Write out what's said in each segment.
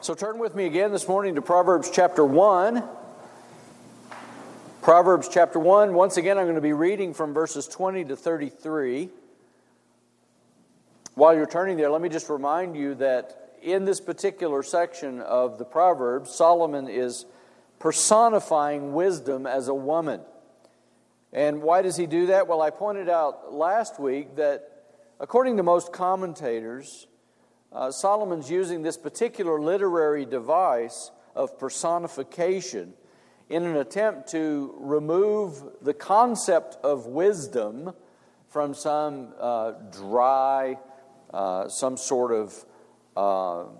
So turn with me again this morning to Proverbs chapter 1. Proverbs chapter 1. Once again, I'm going to be reading from verses 20 to 33. While you're turning there, let me just remind you that in this particular section of the Proverbs, Solomon is personifying wisdom as a woman. And why does he do that? Well, I pointed out last week that according to most commentators, Solomon's using this particular literary device of personification in an attempt to remove the concept of wisdom from some dry, some sort of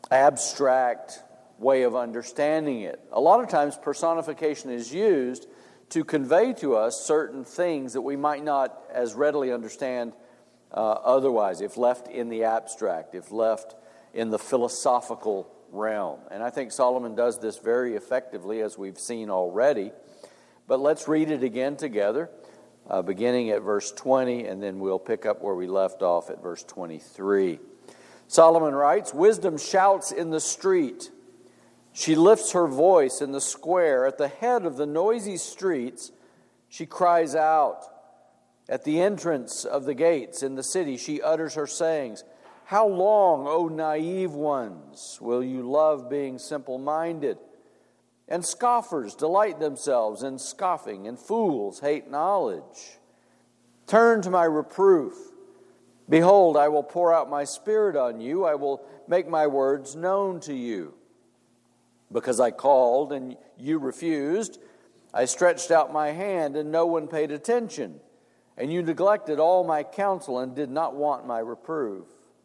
abstract way of understanding it. A lot of times personification is used to convey to us certain things that we might not as readily understand otherwise, if left in the abstract, if left in the philosophical realm. And I think Solomon does this very effectively, as we've seen already. But let's read it again together, beginning at verse 20, and then we'll pick up where we left off at verse 23. Solomon writes, "Wisdom shouts in the street. She lifts her voice in the square. At the head of the noisy streets, she cries out. At the entrance of the gates in the city, she utters her sayings. How long, O naive ones, will you love being simple-minded? And scoffers delight themselves in scoffing, and fools hate knowledge. Turn to my reproof. Behold, I will pour out my spirit on you. I will make my words known to you. Because I called, and you refused. I stretched out my hand, and no one paid attention. And you neglected all my counsel and did not want my reproof.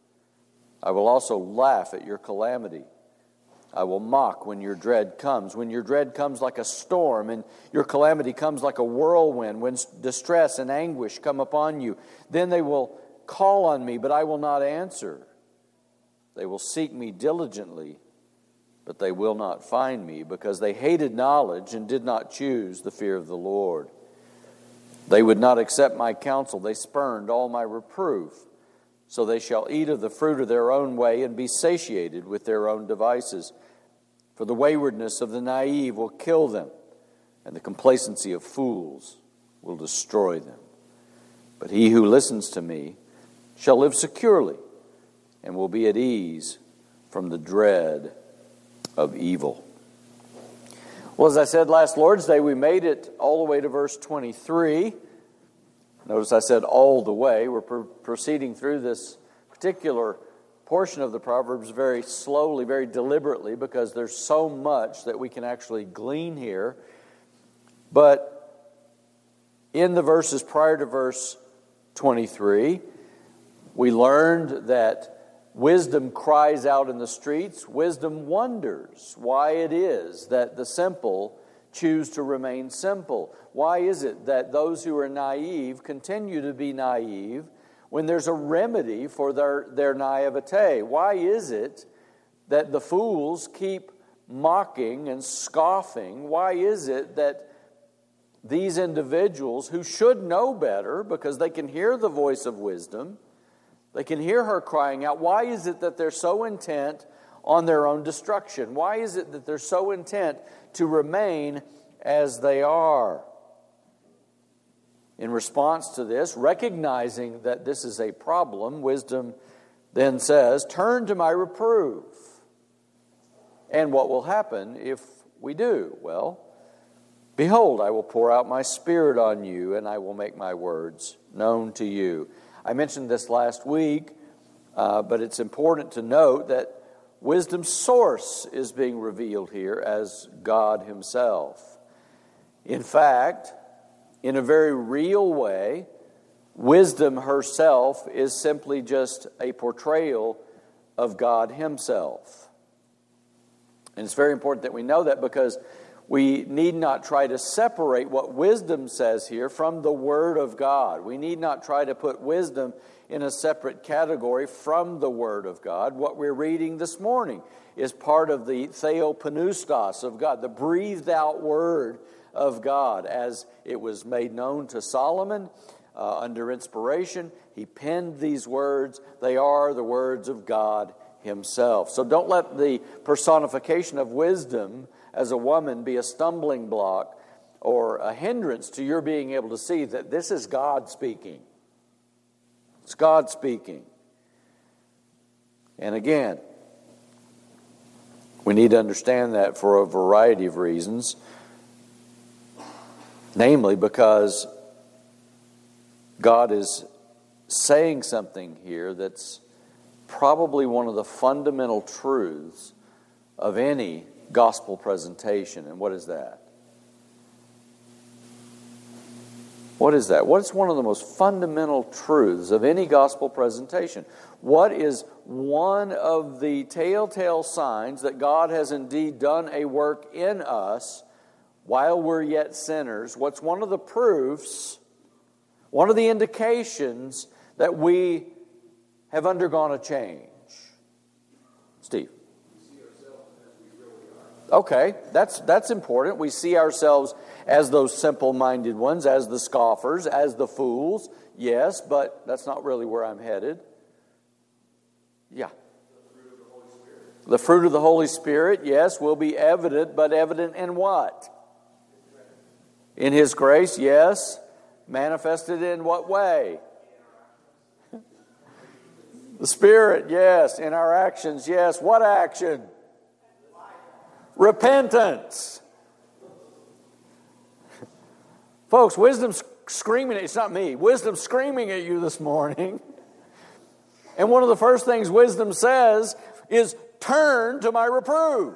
I will also laugh at your calamity. I will mock when your dread comes. When your dread comes like a storm and your calamity comes like a whirlwind, when distress and anguish come upon you, then they will call on me, but I will not answer. They will seek me diligently, but they will not find me, because they hated knowledge and did not choose the fear of the Lord. They would not accept my counsel. They spurned all my reproof. So they shall eat of the fruit of their own way and be satiated with their own devices. For the waywardness of the naive will kill them, and the complacency of fools will destroy them. But he who listens to me shall live securely and will be at ease from the dread of evil." Well, as I said last Lord's Day, we made it all the way to verse 23. Notice I said all the way. We're proceeding through this particular portion of the Proverbs very slowly, very deliberately, because there's so much that we can actually glean here. But in the verses prior to verse 23, we learned that wisdom cries out in the streets. Wisdom wonders why it is that the simple choose to remain simple. Why is it that those who are naive continue to be naive when there's a remedy for their naivete? Why is it that the fools keep mocking and scoffing? Why is it that these individuals who should know better, because they can hear the voice of wisdom, they can hear her crying out, why is it that they're so intent on their own destruction? Why is it that they're so intent to remain as they are? In response to this, recognizing that this is a problem, wisdom then says, "Turn to my reproof." And what will happen if we do? Well, "Behold, I will pour out my spirit on you, and I will make my words known to you." I mentioned this last week, but it's important to note that wisdom's source is being revealed here as God Himself. In fact, in a very real way, wisdom herself is simply just a portrayal of God Himself. And it's very important that we know that, because we need not try to separate what wisdom says here from the Word of God. We need not try to put wisdom in a separate category from the Word of God. What we're reading this morning is part of the theopneustos of God, the breathed out Word of God, as it was made known to Solomon under inspiration. He penned these words. They are the words of God himself. So don't let the personification of wisdom as a woman be a stumbling block or a hindrance to your being able to see that this is God speaking. It's God speaking. And again, we need to understand that for a variety of reasons. Namely, because God is saying something here that's probably one of the fundamental truths of any gospel presentation. And what is that? What is that? What is one of the most fundamental truths of any gospel presentation? What is one of the telltale signs that God has indeed done a work in us while we're yet sinners? What's one of the proofs, one of the indications that we have undergone a change? Steve. Okay, that's important. We see ourselves as those simple-minded ones, as the scoffers, as the fools. Yes, but that's not really where I'm headed. Yeah. The fruit of the Holy Spirit, yes, will be evident, but evident in what? In His grace, yes. Manifested in what way? The Spirit, yes. In our actions, yes. What action? Repentance. Folks, wisdom's screaming, it's not me, wisdom's screaming at you this morning. And one of the first things wisdom says is, turn to my reproof.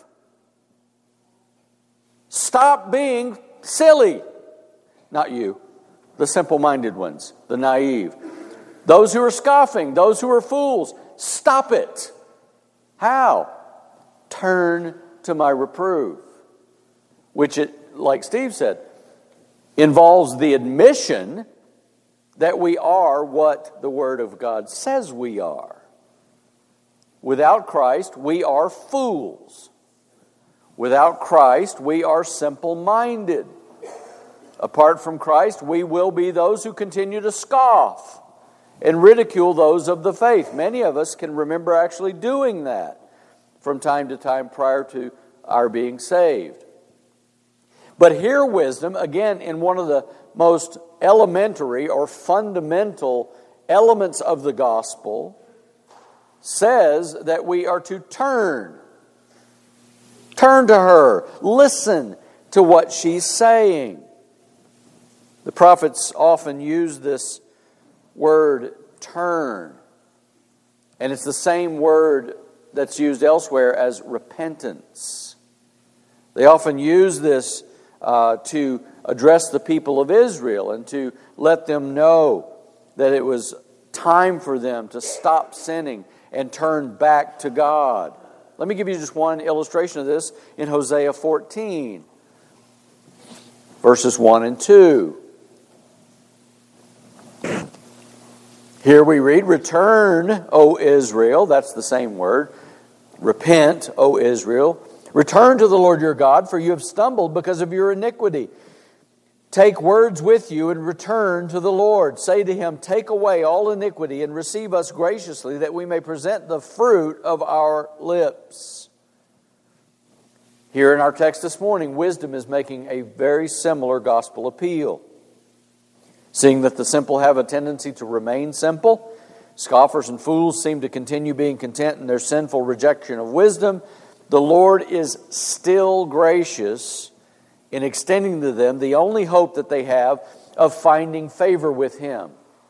Stop being silly. Not you, the simple-minded ones, the naive. Those who are scoffing, those who are fools, stop it. How? Turn to my reproof. Which, like Steve said, involves the admission that we are what the Word of God says we are. Without Christ, we are fools. Without Christ, we are simple-minded. Apart from Christ, we will be those who continue to scoff and ridicule those of the faith. Many of us can remember actually doing that from time to time prior to our being saved. But here wisdom, again, in one of the most elementary or fundamental elements of the gospel, says that we are to turn. Turn to her. Listen to what she's saying. The prophets often use this word, turn. And it's the same word that's used elsewhere as repentance. They often use this to address the people of Israel and to let them know that it was time for them to stop sinning and turn back to God. Let me give you just one illustration of this in Hosea 14, verses 1 and 2. Here we read, return, O Israel, that's the same word. Repent, O Israel. Return to the Lord your God, for you have stumbled because of your iniquity. Take words with you and return to the Lord. Say to Him, take away all iniquity and receive us graciously, that we may present the fruit of our lips. Here in our text this morning, wisdom is making a very similar gospel appeal. Seeing that the simple have a tendency to remain simple, scoffers and fools seem to continue being content in their sinful rejection of wisdom, the Lord is still gracious in extending to them the only hope that they have of finding favor with Him.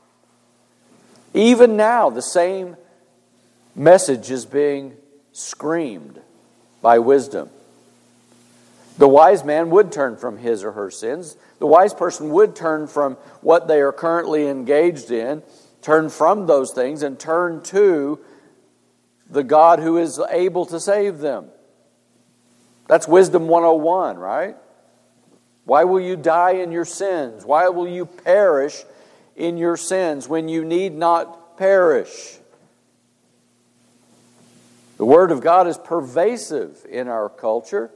Even now, the same message is being screamed by wisdom. The wise man would turn from his or her sins. The wise person would turn from what they are currently engaged in, turn from those things, and turn to the God who is able to save them. That's Wisdom 101, right? Why will you die in your sins? Why will you perish in your sins when you need not perish? The Word of God is pervasive in our culture.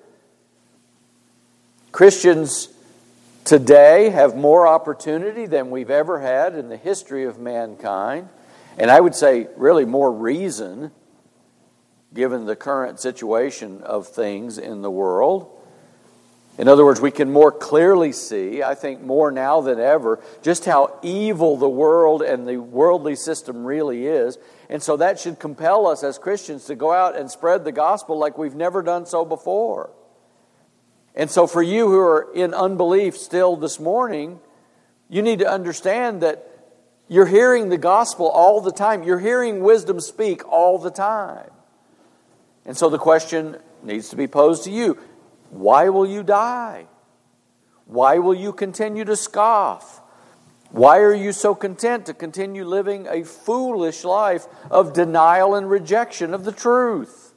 Christians today have more opportunity than we've ever had in the history of mankind. And I would say really more reason given the current situation of things in the world. In other words, we can more clearly see, I think more now than ever, just how evil the world and the worldly system really is. And so that should compel us as Christians to go out and spread the gospel like we've never done so before. And so for you who are in unbelief still this morning, you need to understand that you're hearing the gospel all the time. You're hearing wisdom speak all the time. And so the question needs to be posed to you. Why will you die? Why will you continue to scoff? Why are you so content to continue living a foolish life of denial and rejection of the truth?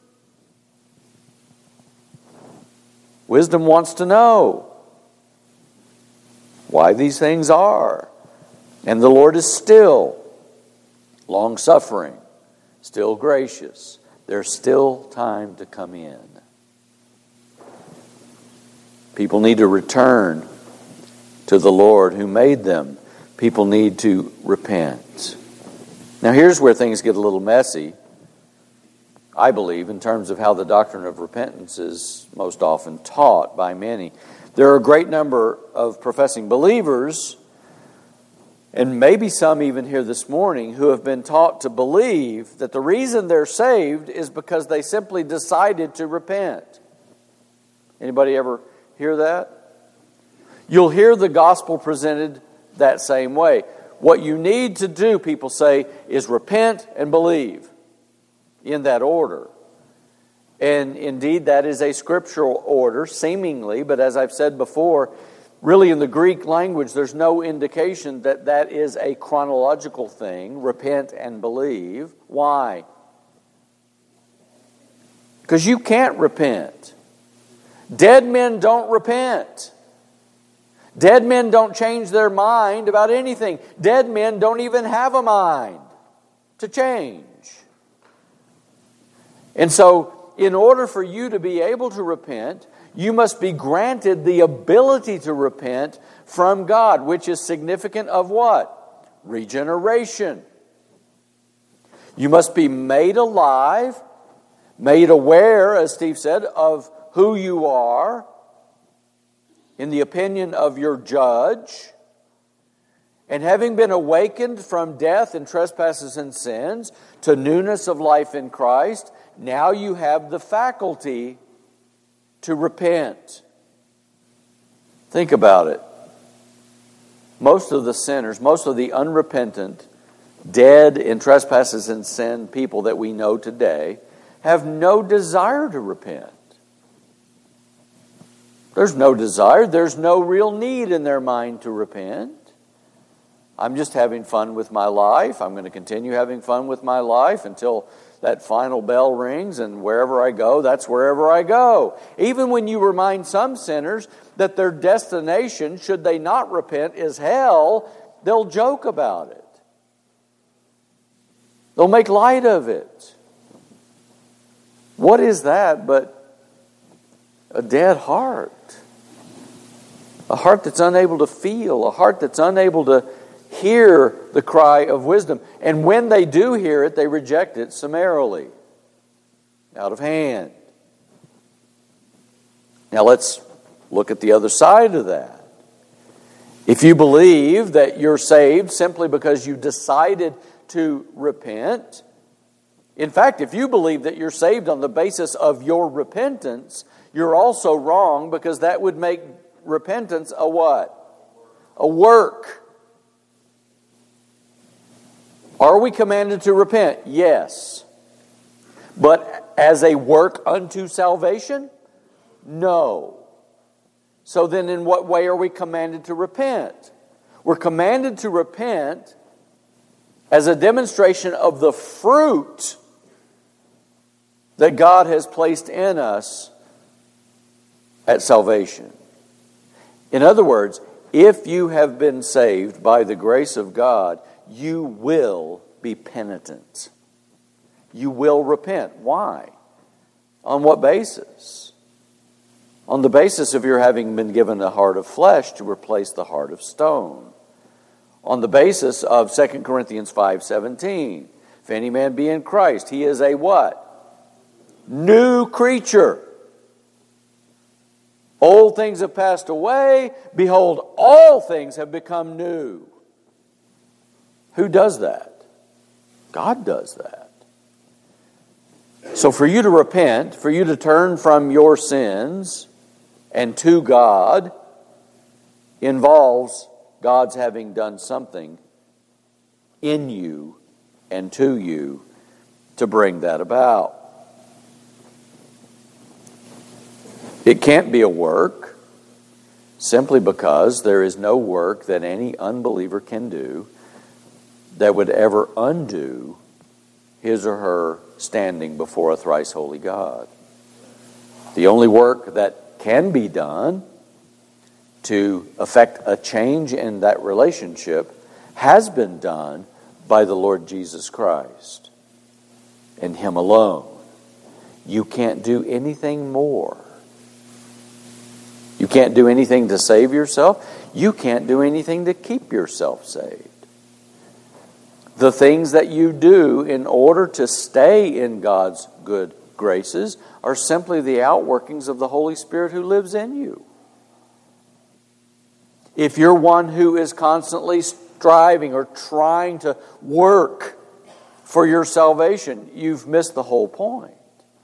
Wisdom wants to know why these things are. And the Lord is still long-suffering, still gracious. There's still time to come in. People need to return to the Lord who made them. People need to repent. Now here's where things get a little messy, I believe, in terms of how the doctrine of repentance is most often taught by many. There are a great number of professing believers, and maybe some even here this morning, who have been taught to believe that the reason they're saved is because they simply decided to repent. Anybody ever hear that? You'll hear the gospel presented that same way. What you need to do, people say, is repent and believe in that order. And indeed, that is a scriptural order, seemingly, but as I've said before, really in the Greek language, there's no indication that that is a chronological thing, repent and believe. Why? Because you can't repent. Dead men don't repent. Dead men don't change their mind about anything. Dead men don't even have a mind to change. And so, in order for you to be able to repent, you must be granted the ability to repent from God, which is significant of what? Regeneration. You must be made alive, made aware, as Steve said, of who you are in the opinion of your judge. And having been awakened from death and trespasses and sins to newness of life in Christ, now you have the faculty to repent. Think about it. Most of the sinners, most of the unrepentant, dead in trespasses and sin people that we know today have no desire to repent. There's no desire. There's no real need in their mind to repent. I'm just having fun with my life. I'm going to continue having fun with my life until that final bell rings, and wherever I go, that's wherever I go. Even when you remind some sinners that their destination, should they not repent, is hell, they'll joke about it. They'll make light of it. What is that but a dead heart? A heart that's unable to feel, a heart that's unable to hear the cry of wisdom. And when they do hear it, they reject it summarily, out of hand. Now let's look at the other side of that. If you believe that you're saved simply because you decided to repent, in fact, if you believe that you're saved on the basis of your repentance, you're also wrong, because that would make repentance a what? A work. Are we commanded to repent? Yes. But as a work unto salvation? No. So then in what way are we commanded to repent? We're commanded to repent as a demonstration of the fruit that God has placed in us at salvation. In other words, if you have been saved by the grace of God, you will be penitent. You will repent. Why? On what basis? On the basis of your having been given a heart of flesh to replace the heart of stone. On the basis of 2 Corinthians 5:17. If any man be in Christ, he is a what? new creature. Old things have passed away. Behold, all things have become new. Who does that? God does that. So for you to repent, for you to turn from your sins and to God, involves God's having done something in you and to you to bring that about. It can't be a work, simply because there is no work that any unbeliever can do that would ever undo his or her standing before a thrice holy God. The only work that can be done to effect a change in that relationship has been done by the Lord Jesus Christ and Him alone. You can't do anything more. You can't do anything to save yourself. You can't do anything to keep yourself saved. The things that you do in order to stay in God's good graces are simply the outworkings of the Holy Spirit who lives in you. If you're one who is constantly striving or trying to work for your salvation, you've missed the whole point.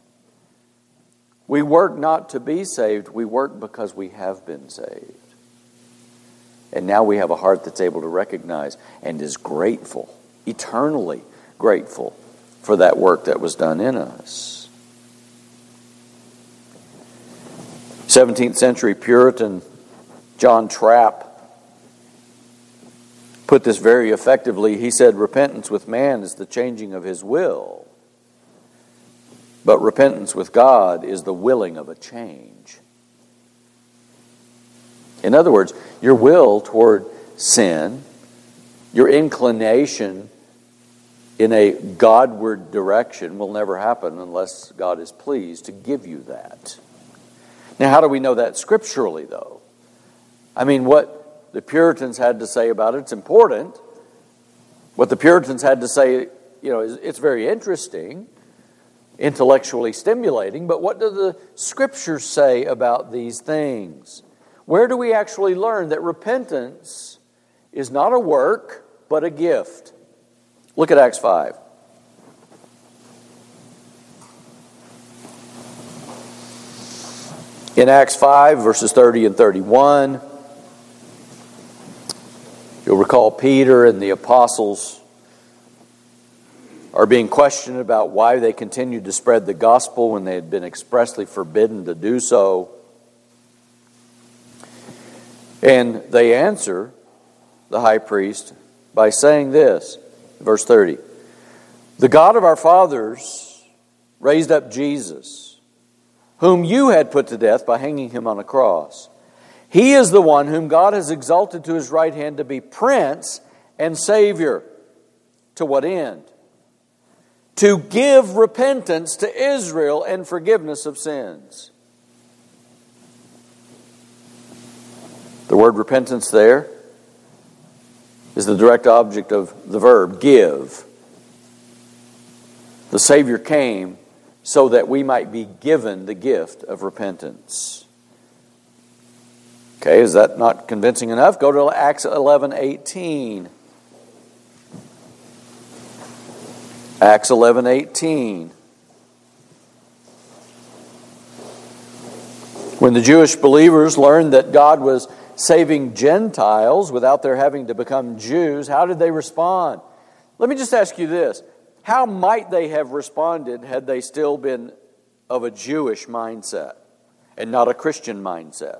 We work not to be saved, we work because we have been saved. And now we have a heart that's able to recognize and is grateful, eternally grateful for that work that was done in us. 17th century Puritan John Trapp put this very effectively. He said, repentance with man is the changing of his will, but repentance with God is the willing of a change. In other words, your will toward sin, your inclination in a Godward direction will never happen unless God is pleased to give you that. Now, how do we know that scripturally, though? I mean, what the Puritans had to say about it's important. What the Puritans had to say, it's very interesting, intellectually stimulating, but what do the Scriptures say about these things? Where do we actually learn that repentance is not a work, but a gift? Look at Acts 5. In Acts 5, verses 30 and 31, you'll recall Peter and the apostles are being questioned about why they continued to spread the gospel when they had been expressly forbidden to do so. And they answer the high priest by saying this, verse 30, "The God of our fathers raised up Jesus, whom you had put to death by hanging him on a cross. He is the one whom God has exalted to his right hand to be Prince and Savior." To what end? To give repentance to Israel and forgiveness of sins. The word repentance there is the direct object of the verb, give. The Savior came so that we might be given the gift of repentance. Okay, is that not convincing enough? Go to Acts 11:18. Acts 11:18. When the Jewish believers learned that God was saving Gentiles without their having to become Jews, how did they respond? Let me just ask you this. How might they have responded had they still been of a Jewish mindset and not a Christian mindset?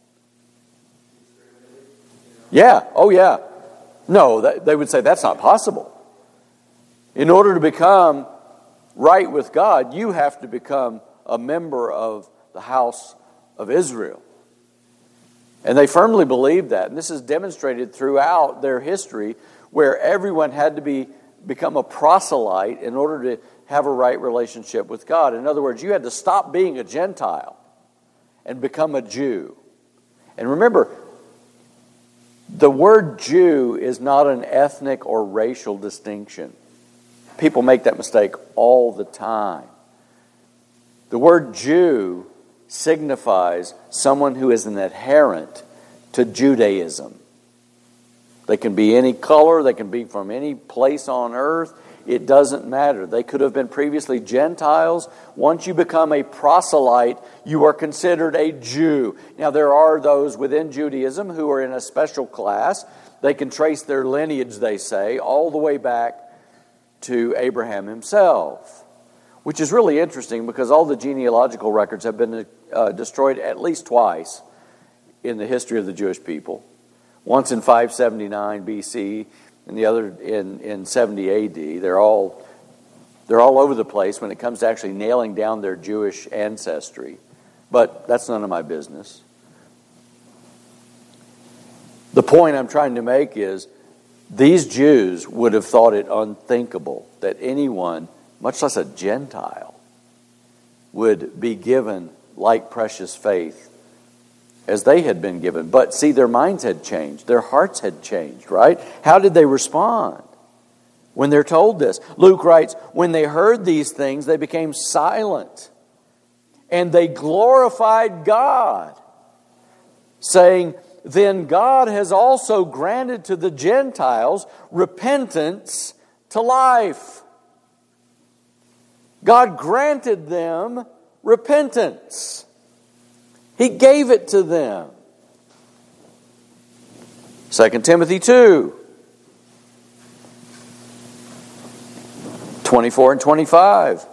Yeah. Oh, yeah. No, they would say that's not possible. In order to become right with God, you have to become a member of the house of Israel. And they firmly believed that. And this is demonstrated throughout their history, where everyone had to become a proselyte in order to have a right relationship with God. In other words, you had to stop being a Gentile and become a Jew. And remember, the word Jew is not an ethnic or racial distinction. People make that mistake all the time. The word Jew signifies someone who is an adherent to Judaism. They can be any color, they can be from any place on earth. It doesn't matter. They could have been previously Gentiles. Once you become a proselyte, you are considered a Jew. Now, there are those within Judaism who are in a special class. They can trace their lineage, they say, all the way back to Abraham himself, which is really interesting because all the genealogical records have been destroyed at least twice in the history of the Jewish people. Once in 579 BC, and the other in 70 AD. They're all over the place when it comes to actually nailing down their Jewish ancestry. But that's none of my business. The point I'm trying to make is these Jews would have thought it unthinkable that anyone, much less a Gentile, would be given like precious faith as they had been given. But see, their minds had changed. Their hearts had changed, right? How did they respond when they're told this? Luke writes, when they heard these things, they became silent. And they glorified God, saying, then God has also granted to the Gentiles repentance to life. God granted them repentance. He gave it to them. 2 Timothy 2, 24 and 25.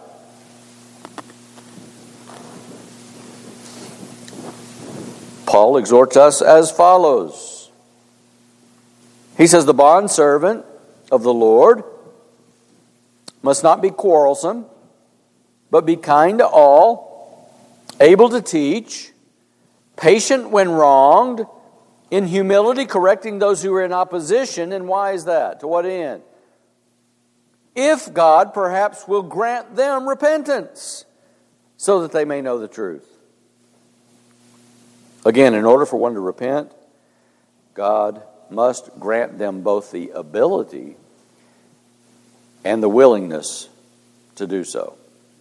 Paul exhorts us as follows. He says, the bondservant of the Lord must not be quarrelsome, but be kind to all, able to teach, patient when wronged, in humility correcting those who are in opposition. And why is that? To what end? If God perhaps will grant them repentance, so that they may know the truth. Again, in order for one to repent, God must grant them both the ability and the willingness to do so.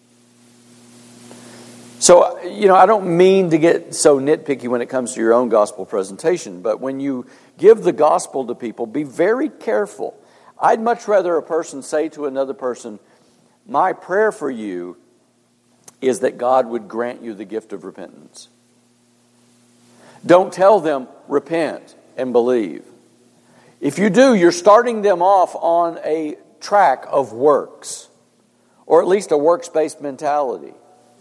So, I don't mean to get so nitpicky when it comes to your own gospel presentation, but when you give the gospel to people, be very careful. I'd much rather a person say to another person, my prayer for you is that God would grant you the gift of repentance. Don't tell them, repent and believe. If you do, you're starting them off on a track of works, or at least a works-based mentality.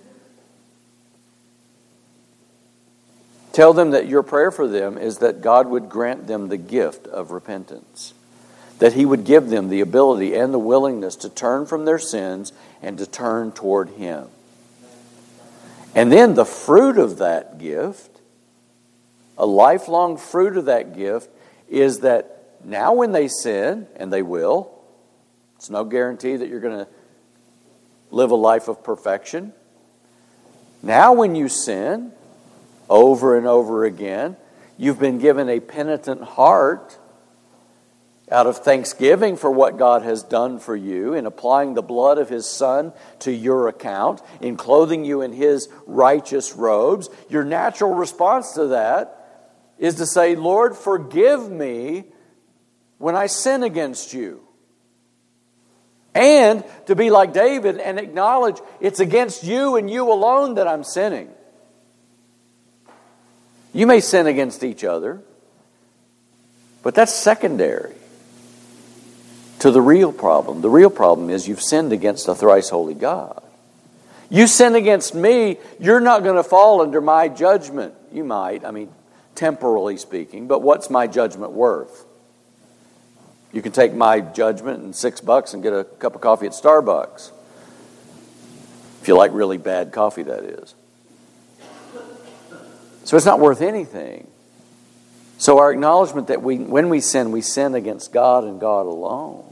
Tell them that your prayer for them is that God would grant them the gift of repentance. That He would give them the ability and the willingness to turn from their sins and to turn toward Him. And then the fruit of that gift, a lifelong fruit of that gift, is that now when they sin, and they will, it's no guarantee that you're going to live a life of perfection. Now when you sin, over and over again, you've been given a penitent heart out of thanksgiving for what God has done for you in applying the blood of His Son to your account, in clothing you in His righteous robes. Your natural response to that is to say, Lord, forgive me when I sin against you. And to be like David and acknowledge it's against you and you alone that I'm sinning. You may sin against each other, but that's secondary to the real problem. The real problem is you've sinned against a thrice holy God. You sin against me, you're not going to fall under my judgment. You might, temporally speaking, but what's my judgment worth? You can take my judgment and $6 and get a cup of coffee at Starbucks. If you like really bad coffee, that is. So it's not worth anything. So our acknowledgement that when we sin against God and God alone,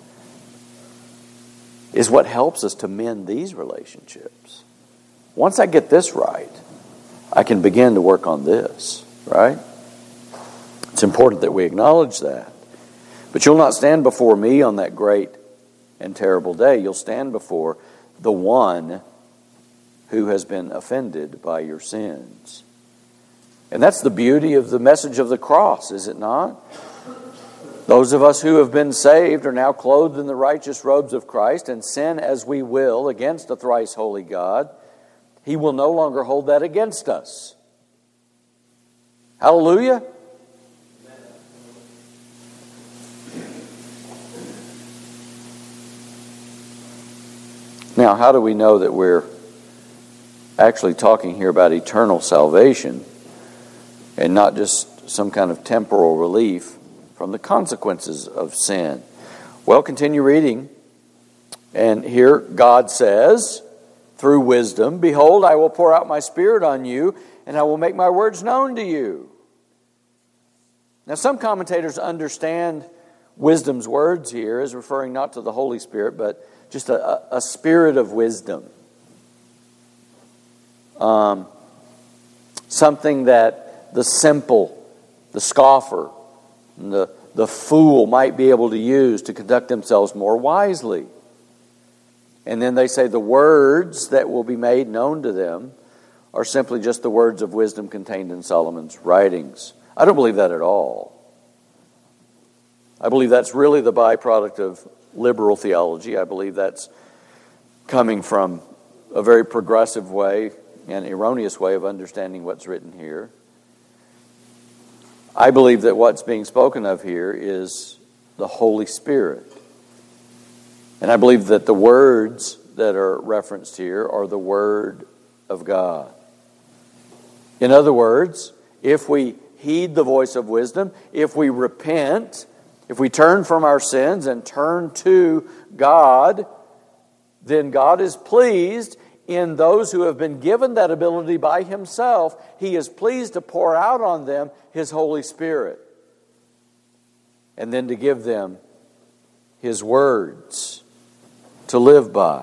is what helps us to mend these relationships. Once I get this right, I can begin to work on this, right? It's important that we acknowledge that. But you'll not stand before me on that great and terrible day. You'll stand before the one who has been offended by your sins. And that's the beauty of the message of the cross, is it not? Those of us who have been saved are now clothed in the righteous robes of Christ, and sin as we will against a thrice holy God, He will no longer hold that against us. Hallelujah. Now, how do we know that we're actually talking here about eternal salvation and not just some kind of temporal relief from the consequences of sin? Well, continue reading. And here God says, through wisdom, "Behold, I will pour out my Spirit on you, and I will make my words known to you." Now, some commentators understand wisdom's words here as referring not to the Holy Spirit, but just a spirit of wisdom. Something that the simple, the scoffer, and the fool might be able to use to conduct themselves more wisely. And then they say the words that will be made known to them are simply just the words of wisdom contained in Solomon's writings. I don't believe that at all. I believe that's really the byproduct of liberal theology. I believe that's coming from a very progressive way and erroneous way of understanding what's written here. I believe that what's being spoken of here is the Holy Spirit. And I believe that the words that are referenced here are the Word of God. In other words, if we heed the voice of wisdom, if we repent, if we turn from our sins and turn to God, then God is pleased in those who have been given that ability by Himself. He is pleased to pour out on them His Holy Spirit and then to give them His words to live by.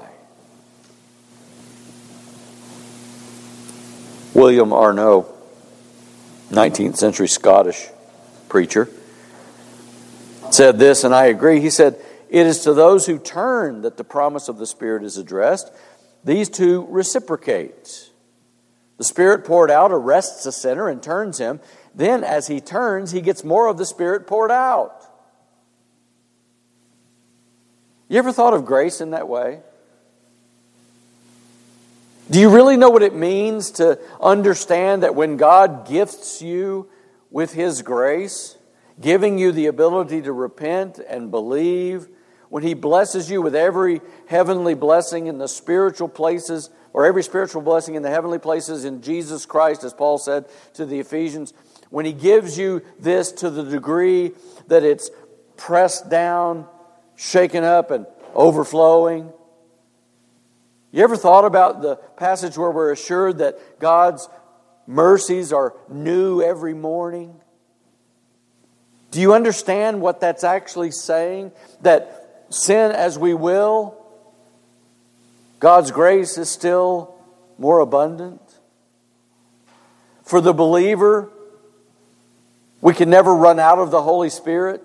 William Arnault, 19th century Scottish preacher, said this, and I agree. He said, "It is to those who turn that the promise of the Spirit is addressed. These two reciprocate. The Spirit poured out arrests a sinner and turns him. Then as he turns, he gets more of the Spirit poured out." You ever thought of grace in that way? Do you really know what it means to understand that when God gifts you with His grace, giving you the ability to repent and believe, when He blesses you with every heavenly blessing in the spiritual places, or every spiritual blessing in the heavenly places in Jesus Christ, as Paul said to the Ephesians, when He gives you this to the degree that it's pressed down, shaken up, and overflowing. You ever thought about the passage where we're assured that God's mercies are new every morning? Do you understand what that's actually saying? That sin as we will, God's grace is still more abundant. For the believer, we can never run out of the Holy Spirit.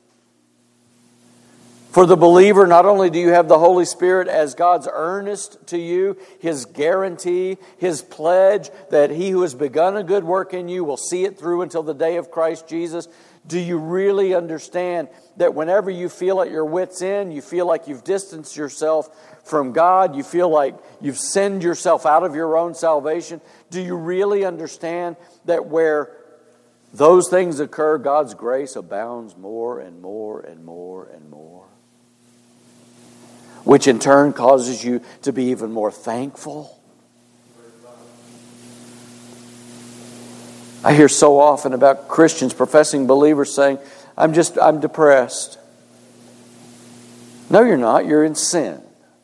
For the believer, not only do you have the Holy Spirit as God's earnest to you, His guarantee, His pledge that He who has begun a good work in you will see it through until the day of Christ Jesus. Do you really understand that whenever you feel at your wit's end, you feel like you've distanced yourself from God, you feel like you've sinned yourself out of your own salvation? Do you really understand that where those things occur, God's grace abounds more and more and more and more? Which in turn causes you to be even more thankful. I hear so often about Christians, professing believers saying, I'm depressed. No, you're not. You're in sin.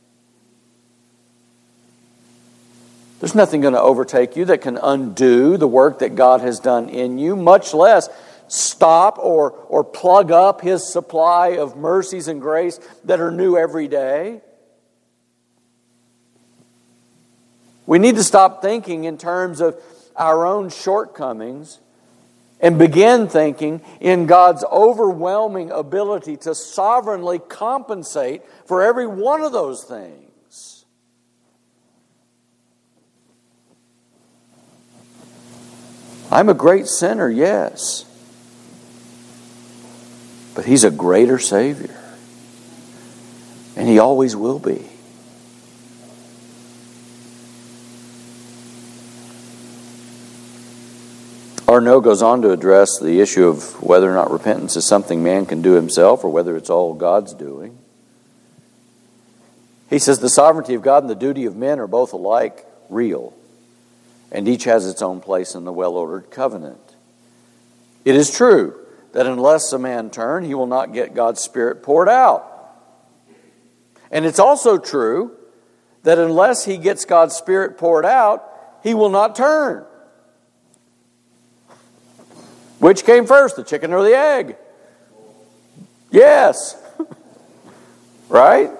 There's nothing going to overtake you that can undo the work that God has done in you, much less stop or plug up His supply of mercies and grace that are new every day. We need to stop thinking in terms of our own shortcomings and begin thinking in God's overwhelming ability to sovereignly compensate for every one of those things. I'm a great sinner, yes. But He's a greater Savior. And He always will be. Arnaud goes on to address the issue of whether or not repentance is something man can do himself or whether it's all God's doing. He says the sovereignty of God and the duty of men are both alike real, and each has its own place in the well-ordered covenant. It is true that unless a man turn, he will not get God's Spirit poured out. And it's also true that unless he gets God's Spirit poured out, he will not turn. Which came first, the chicken or the egg? Yes. Right?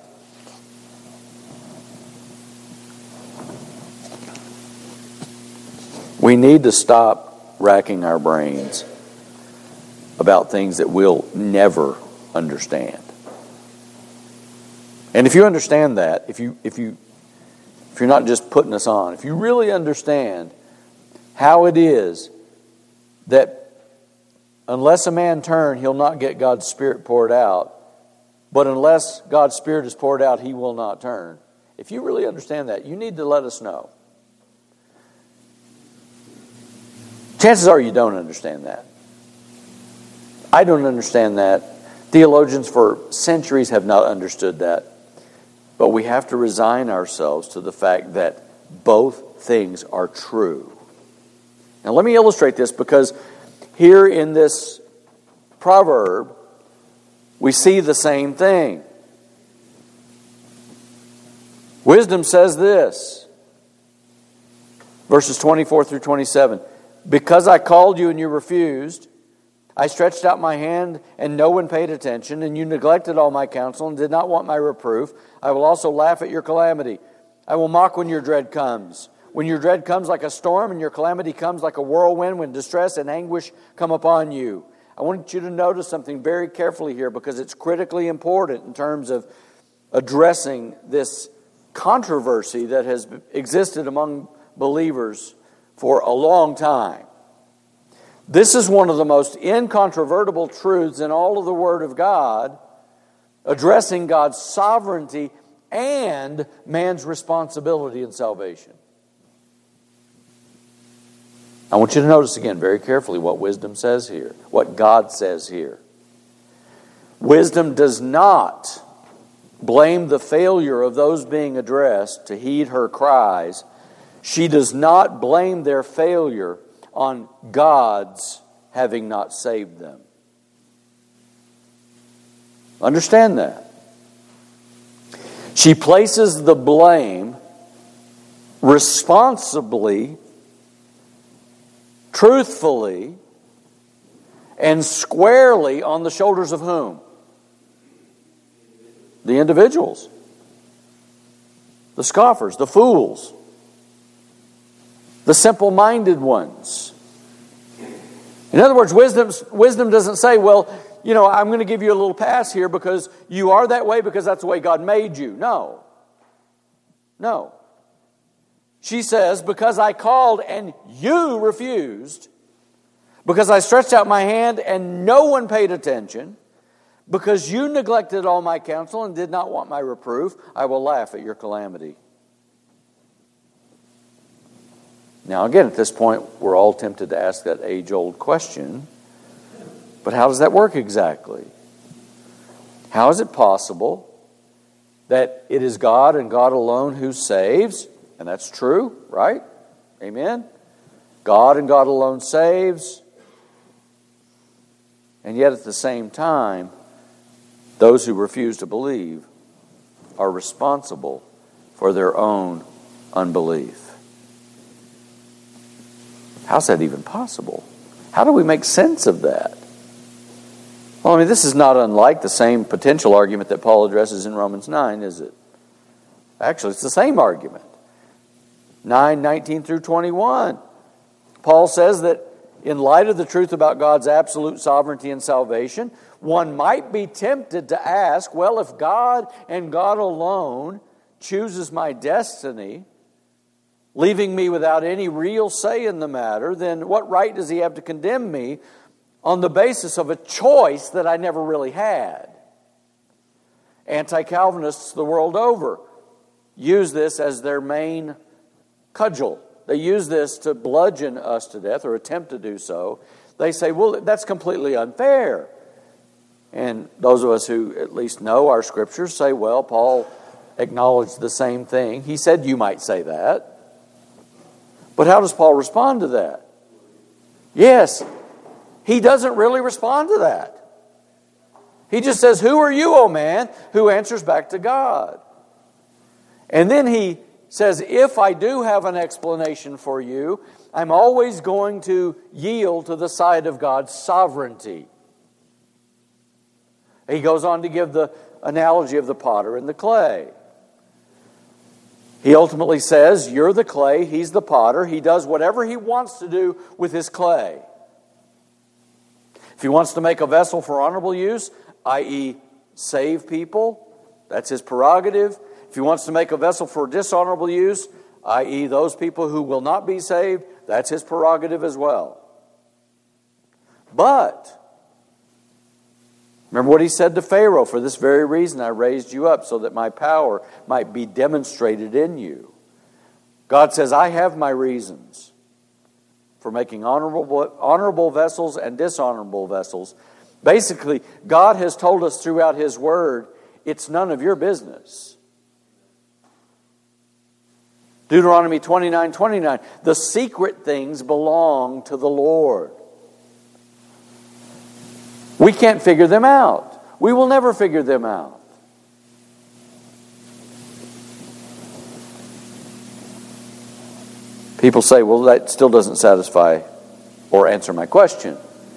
We need to stop racking our brains about things that we'll never understand. And if you understand that, if you're not just putting us on, if you really understand how it is that unless a man turn, he'll not get God's Spirit poured out, but unless God's Spirit is poured out, he will not turn. If you really understand that, you need to let us know. Chances are you don't understand that. I don't understand that. Theologians for centuries have not understood that. But we have to resign ourselves to the fact that both things are true. Now let me illustrate this, because here in this proverb, we see the same thing. Wisdom says this, verses 24 through 27. Because I called you and you refused, I stretched out my hand and no one paid attention, and you neglected all my counsel and did not want my reproof, I will also laugh at your calamity. I will mock when your dread comes. When your dread comes like a storm and your calamity comes like a whirlwind, when distress and anguish come upon you. I want you to notice something very carefully here, because it's critically important in terms of addressing this controversy that has existed among believers for a long time. This is one of the most incontrovertible truths in all of the Word of God, addressing God's sovereignty and man's responsibility in salvation. I want you to notice again very carefully what wisdom says here, what God says here. Wisdom does not blame the failure of those being addressed to heed her cries. She does not blame their failure on God's having not saved them. Understand that. She places the blame responsibly, truthfully, and squarely on the shoulders of whom? The individuals. The scoffers, the fools. The simple-minded ones. In other words, wisdom doesn't say, well, I'm going to give you a little pass here because you are that way because that's the way God made you. No. She says, because I called and you refused, because I stretched out my hand and no one paid attention, because you neglected all my counsel and did not want my reproof, I will laugh at your calamity. Now again, at this point, we're all tempted to ask that age-old question, but how does that work exactly? How is it possible that it is God and God alone who saves? And that's true, right? Amen? God and God alone saves. And yet at the same time, those who refuse to believe are responsible for their own unbelief. How's that even possible? How do we make sense of that? Well, this is not unlike the same potential argument that Paul addresses in Romans 9, is it? Actually, it's the same argument. 9:19 through 21. Paul says that in light of the truth about God's absolute sovereignty and salvation, one might be tempted to ask, well, if God and God alone chooses my destiny, leaving me without any real say in the matter, then what right does he have to condemn me on the basis of a choice that I never really had? Anti-Calvinists the world over use this as their main cudgel. They use this to bludgeon us to death, or attempt to do so. They say, well, that's completely unfair. And those of us who at least know our scriptures say, well, Paul acknowledged the same thing. He said you might say that. But how does Paul respond to that? Yes, he doesn't really respond to that. He just says, who are you, O man? Who answers back to God. And then he says, if I do have an explanation for you, I'm always going to yield to the side of God's sovereignty. He goes on to give the analogy of the potter and the clay. He ultimately says, you're the clay, he's the potter. He does whatever he wants to do with his clay. If he wants to make a vessel for honorable use, i.e. save people, that's his prerogative. If he wants to make a vessel for dishonorable use, i.e. those people who will not be saved, that's his prerogative as well. But remember what he said to Pharaoh, for this very reason I raised you up, so that my power might be demonstrated in you. God says, I have my reasons for making honorable vessels and dishonorable vessels. Basically, God has told us throughout His Word, it's none of your business. Deuteronomy 29:29, the secret things belong to the Lord. We can't figure them out. We will never figure them out. People say, well, that still doesn't satisfy or answer my question.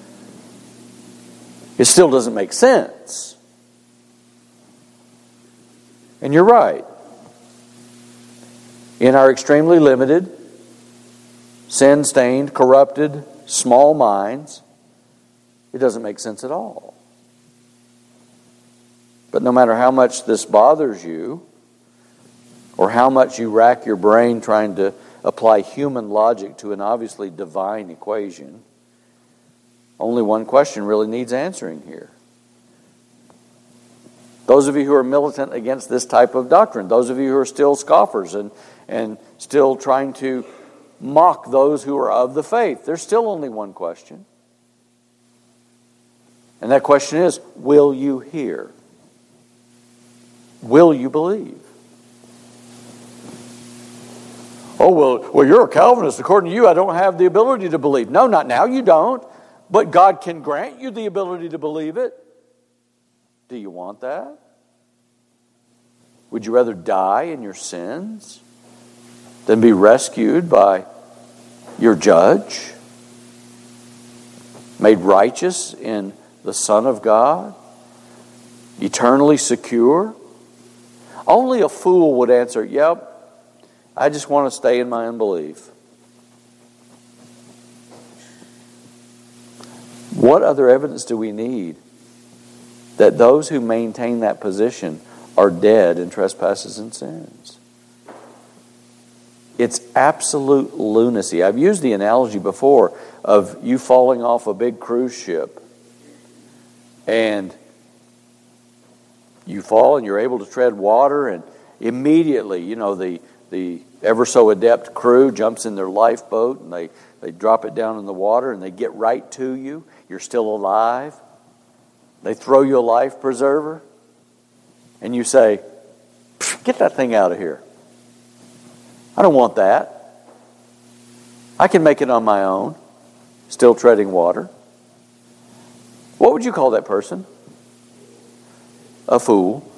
It still doesn't make sense. And you're right. In our extremely limited, sin-stained, corrupted, small minds, it doesn't make sense at all. But no matter how much this bothers you, or how much you rack your brain trying to apply human logic to an obviously divine equation, only one question really needs answering here. Those of you who are militant against this type of doctrine, those of you who are still scoffers and still trying to mock those who are of the faith, there's still only one question. And that question is, will you hear? Will you believe? Oh, well, you're a Calvinist. According to you, I don't have the ability to believe. No, not now, you don't. But God can grant you the ability to believe it. Do you want that? Would you rather die in your sins than be rescued by your judge? Made righteous in the Son of God? Eternally secure? Only a fool would answer, yep, I just want to stay in my unbelief. What other evidence do we need that those who maintain that position are dead in trespasses and sins? It's absolute lunacy. I've used the analogy before of you falling off a big cruise ship. And you fall and you're able to tread water, and immediately, the ever so adept crew jumps in their lifeboat and they drop it down in the water and they get right to you. You're still alive. They throw you a life preserver and you say, get that thing out of here. I don't want that. I can make it on my own, still treading water. What would you call that person? A fool.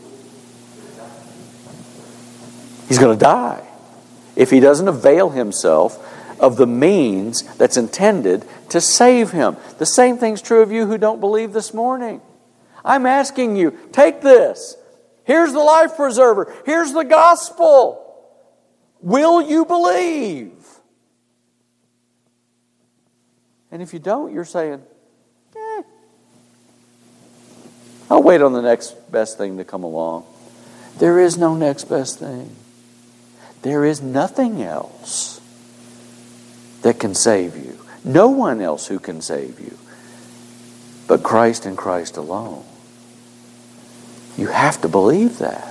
He's going to die if he doesn't avail himself of the means that's intended to save him. The same thing's true of you who don't believe this morning. I'm asking you, take this. Here's the life preserver. Here's the gospel. Will you believe? And if you don't, you're saying, I'll wait on the next best thing to come along. There is no next best thing. There is nothing else that can save you. No one else who can save you but Christ and Christ alone. You have to believe that.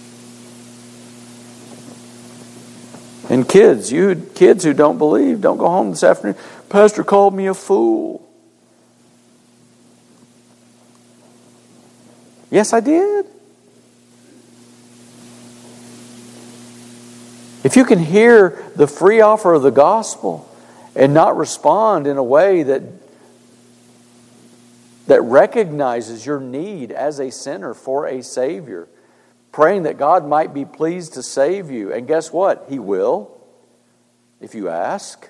And kids who don't believe, don't go home this afternoon. Pastor called me a fool. Yes, I did. If you can hear the free offer of the gospel and not respond in a way that recognizes your need as a sinner for a Savior, praying that God might be pleased to save you, and guess what? He will, if you ask.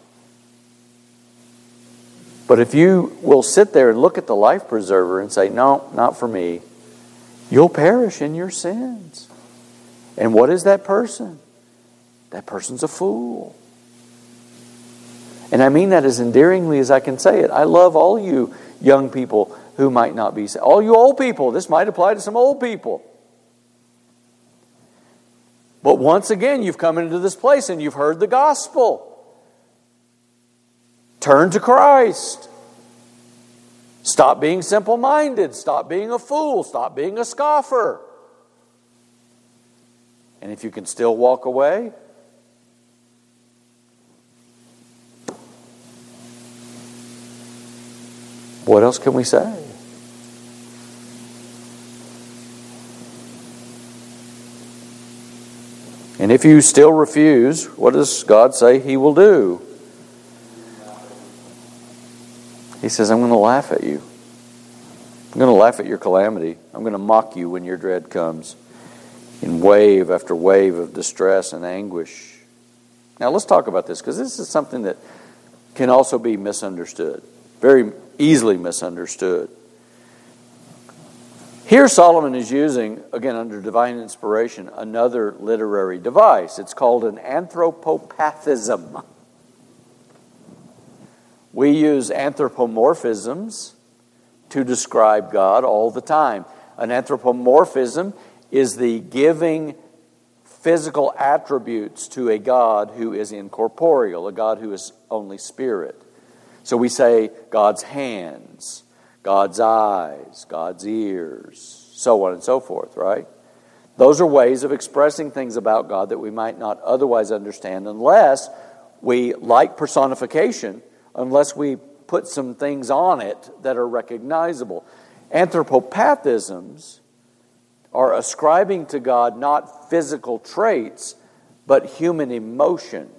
But if you will sit there and look at the life preserver and say, no, not for me, you'll perish in your sins. And what is that person? That person's a fool. And I mean that as endearingly as I can say it. I love all you young people who might not be saved. All you old people, this might apply to some old people. But once again, you've come into this place and you've heard the gospel. Turn to Christ. Stop being simple-minded. Stop being a fool. Stop being a scoffer. And if you can still walk away, what else can we say? And if you still refuse, what does God say He will do? He says, I'm going to laugh at you. I'm going to laugh at your calamity. I'm going to mock you when your dread comes in wave after wave of distress and anguish. Now let's talk about this, because this is something that can also be misunderstood. Very easily misunderstood. Here Solomon is using, again under divine inspiration, another literary device. It's called an anthropopathism. We use anthropomorphisms to describe God all the time. An anthropomorphism is the giving physical attributes to a God who is incorporeal, a God who is only spirit. So we say God's hands, God's eyes, God's ears, so on and so forth, right? Those are ways of expressing things about God that we might not otherwise understand unless we, like personification, unless we put some things on it that are recognizable. Anthropopathisms are ascribing to God not physical traits, but human emotion.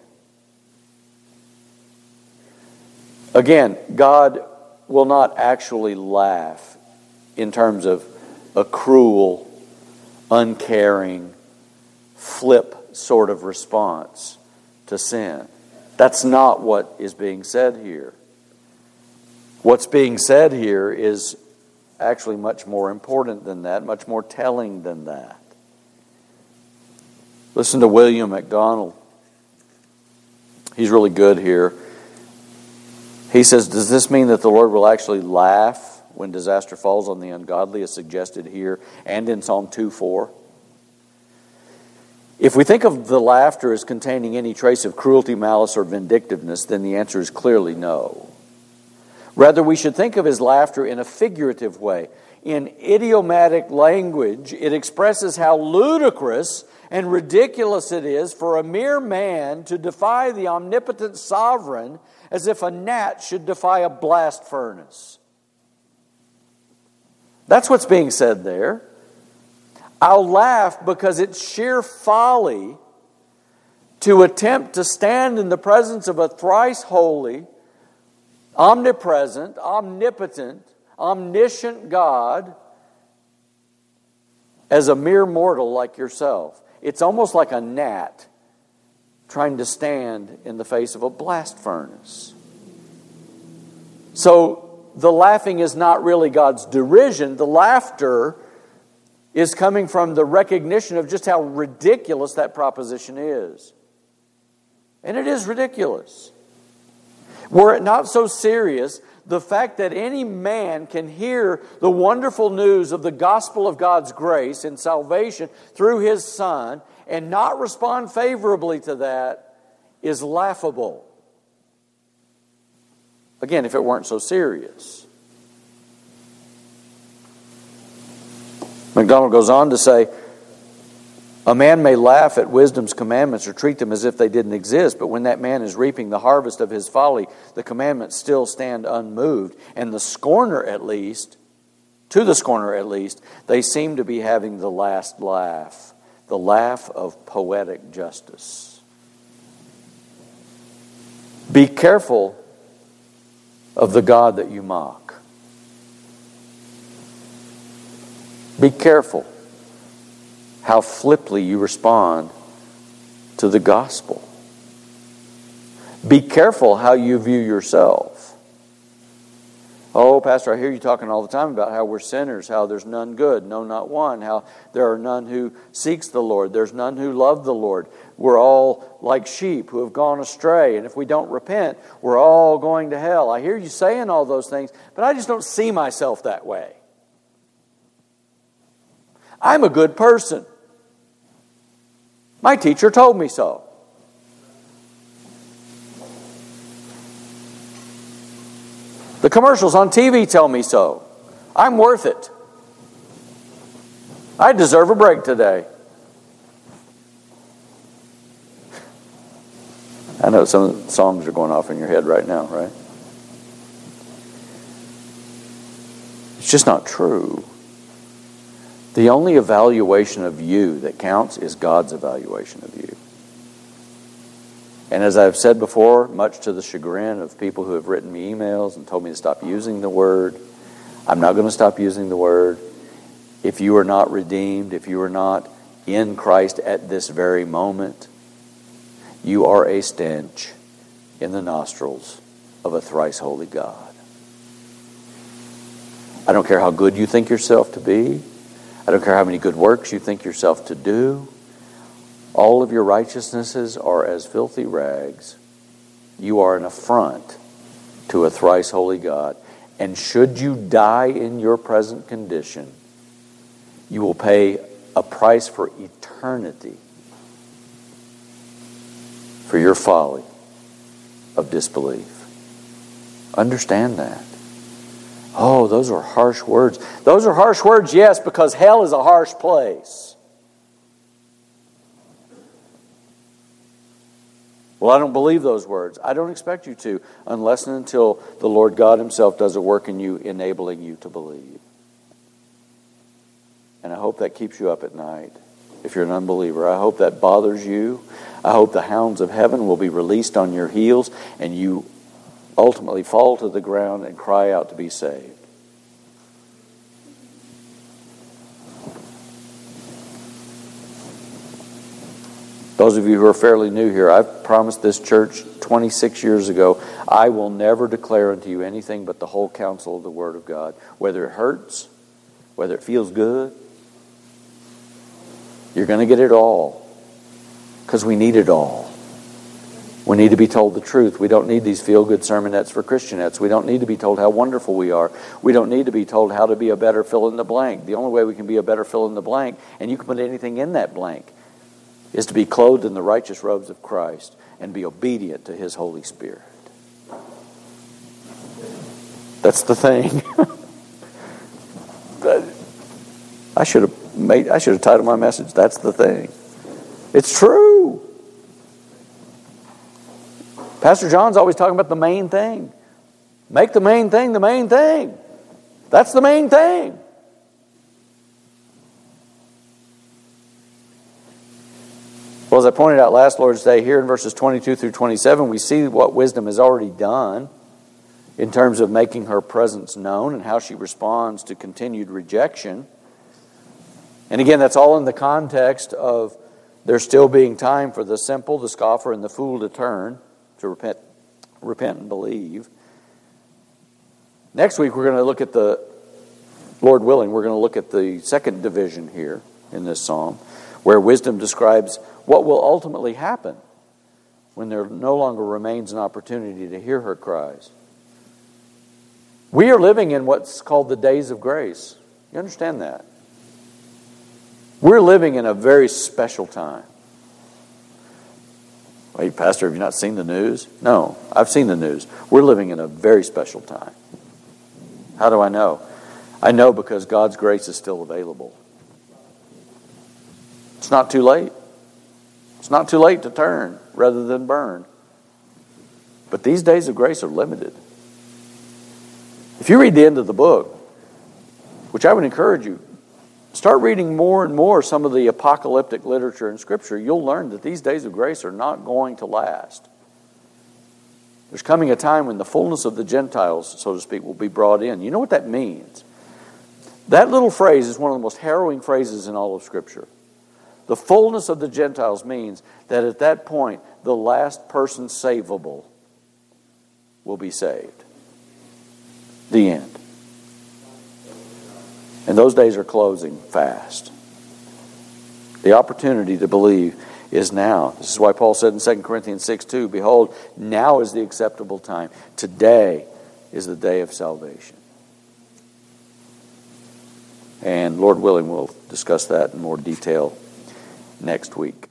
Again, God will not actually laugh in terms of a cruel, uncaring, flip sort of response to sin. That's not what is being said here. What's being said here is actually much more important than that, much more telling than that. Listen to William MacDonald. He's really good here. He says, does this mean that the Lord will actually laugh when disaster falls on the ungodly, as suggested here and in Psalm 2:4? If we think of the laughter as containing any trace of cruelty, malice, or vindictiveness, then the answer is clearly no. Rather, we should think of his laughter in a figurative way. In idiomatic language, it expresses how ludicrous and ridiculous it is for a mere man to defy the omnipotent sovereign as if a gnat should defy a blast furnace. That's what's being said there. I'll laugh because it's sheer folly to attempt to stand in the presence of a thrice holy, omnipresent, omnipotent, omniscient God as a mere mortal like yourself. It's almost like a gnat trying to stand in the face of a blast furnace. So the laughing is not really God's derision. The laughter is coming from the recognition of just how ridiculous that proposition is. And it is ridiculous. Were it not so serious, the fact that any man can hear the wonderful news of the gospel of God's grace and salvation through His Son and not respond favorably to that is laughable. Again, if it weren't so serious. MacDonald goes on to say, a man may laugh at wisdom's commandments or treat them as if they didn't exist, but when that man is reaping the harvest of his folly, the commandments still stand unmoved. And to the scorner at least, they seem to be having the last laugh, the laugh of poetic justice. Be careful of the God that you mock. Be careful how flippantly you respond to the gospel. Be careful how you view yourself. Oh, Pastor, I hear you talking all the time about how we're sinners, how there's none good, no, not one, how there are none who seeks the Lord, there's none who love the Lord. We're all like sheep who have gone astray, and if we don't repent, we're all going to hell. I hear you saying all those things, but I just don't see myself that way. I'm a good person. My teacher told me so. The commercials on TV tell me so. I'm worth it. I deserve a break today. I know some of the songs are going off in your head right now, right? It's just not true. The only evaluation of you that counts is God's evaluation of you. And as I've said before, much to the chagrin of people who have written me emails and told me to stop using the word, I'm not going to stop using the word. If you are not redeemed, if you are not in Christ at this very moment, you are a stench in the nostrils of a thrice holy God. I don't care how good you think yourself to be. I don't care how many good works you think yourself to do. All of your righteousnesses are as filthy rags. You are an affront to a thrice holy God. And should you die in your present condition, you will pay a price for eternity for your folly of disbelief. Understand that. Oh, those are harsh words. Those are harsh words, yes, because hell is a harsh place. Well, I don't believe those words. I don't expect you to, unless and until the Lord God Himself does a work in you, enabling you to believe. And I hope that keeps you up at night. If you're an unbeliever, I hope that bothers you. I hope the hounds of heaven will be released on your heels and you ultimately fall to the ground and cry out to be saved. Those of you who are fairly new here, I've promised this church 26 years ago, I will never declare unto you anything but the whole counsel of the Word of God. Whether it hurts, whether it feels good, you're going to get it all. Because we need it all. We need to be told the truth. We don't need these feel-good sermonettes for Christianettes. We don't need to be told how wonderful we are. We don't need to be told how to be a better fill-in-the-blank. The only way we can be a better fill-in-the-blank, and you can put anything in that blank, is to be clothed in the righteous robes of Christ and be obedient to His Holy Spirit. That's the thing. I should have titled my message, That's the Thing. It's true. Pastor John's always talking about the main thing. Make the main thing the main thing. That's the main thing. Well, as I pointed out last Lord's Day, here in verses 22 through 27, we see what wisdom has already done in terms of making her presence known and how she responds to continued rejection. And again, that's all in the context of there still being time for the simple, the scoffer, and the fool to turn, to repent and believe. Next week, we're going to look at Lord willing, we're going to look at the second division here in this psalm, where wisdom describes what will ultimately happen when there no longer remains an opportunity to hear her cries. We are living in what's called the days of grace. You understand that? We're living in a very special time. Hey, Pastor, have you not seen the news? No, I've seen the news. We're living in a very special time. How do I know? I know because God's grace is still available. It's not too late. It's not too late to turn rather than burn. But these days of grace are limited. If you read the end of the book, which I would encourage you, start reading more and more some of the apocalyptic literature in Scripture, you'll learn that these days of grace are not going to last. There's coming a time when the fullness of the Gentiles, so to speak, will be brought in. You know what that means? That little phrase is one of the most harrowing phrases in all of Scripture. The fullness of the Gentiles means that at that point, the last person savable will be saved. The end. And those days are closing fast. The opportunity to believe is now. This is why Paul said in 2 Corinthians 6:2, behold, now is the acceptable time. Today is the day of salvation. And Lord willing, we'll discuss that in more detail next week.